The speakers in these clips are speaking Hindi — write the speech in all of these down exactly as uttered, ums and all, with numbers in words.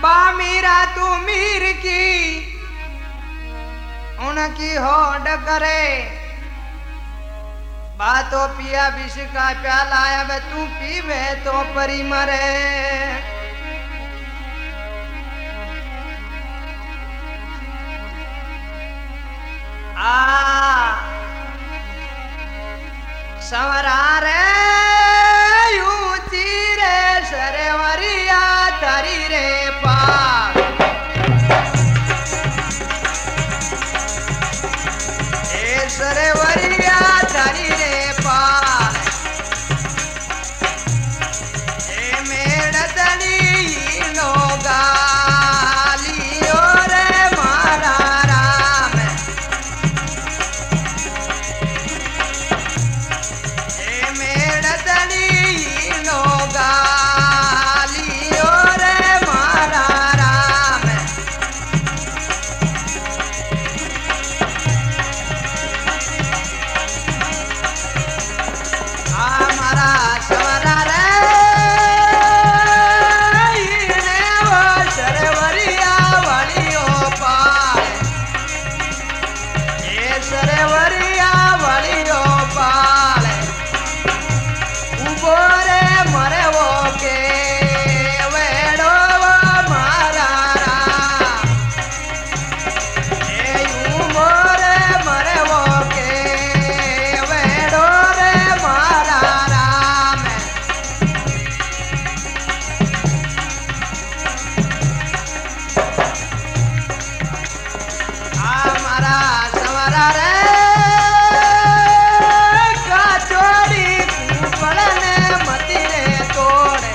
बा मीरा तू मीर की उनकी होड़ करे बा तो पिया विष का प्याला अब तू पीवे तो परी मरे आ सवरा रे यूची रे सरवरिया तारी रे पार ए सरवरिया तारी रे पार ए मेड़तनी नो गालियो रे मारा राम ए मेड़तनी नो गालियो रे मारा राम हमारा सवरा रे इने वो सरवरिया वालियो पार ए सरवरिया वालियो पार उबो रे मरे वो के वेड़ो वो मारा राम ए उबो रे मरे वो के वेड़ो रे मारा राम हमारा सवरा रे काचोड़ी कुपड़ने मती रे तोड़े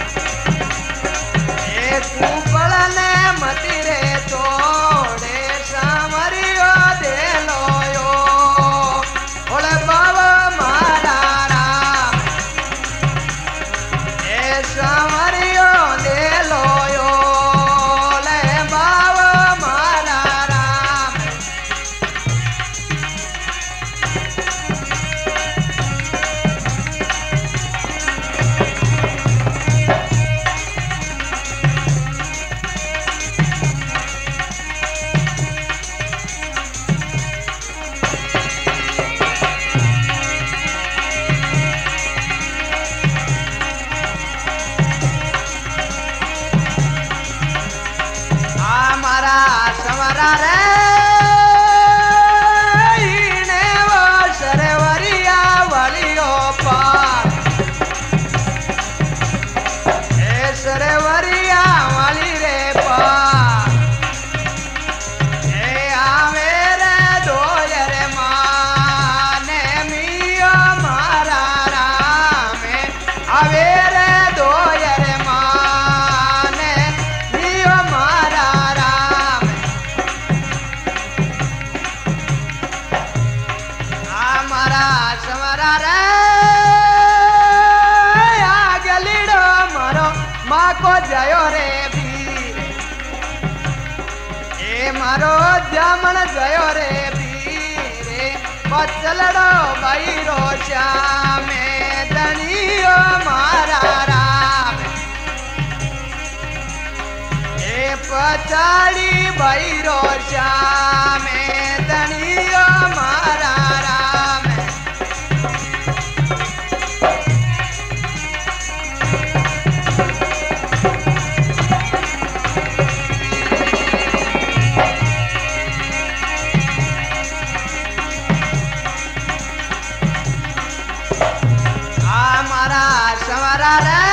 ए कुपड़ने मती रे तोड़े सामरियो दे लोयो ओले बाबा मारा राम ए सामरियो दे लोयो ले बाबा मारा राम हमारा सवरा रे इने वो सरवरिया वालियो पार ए सरवरिया वाली रे पार ए आवे रे दोयर माने मियो मारा राम आवे रे दोयर माने मियो मारा राम हमारा सवरा रे आगलिड़ो मरो माँ को जयो रे वीर ए मारो जामन जयो रे वीर बचलड़ो बैरो श्यामे दनियो मारा राम ए पचाड़ी बैरो श्यामे दनियो मारा राम हमारा सवरा रे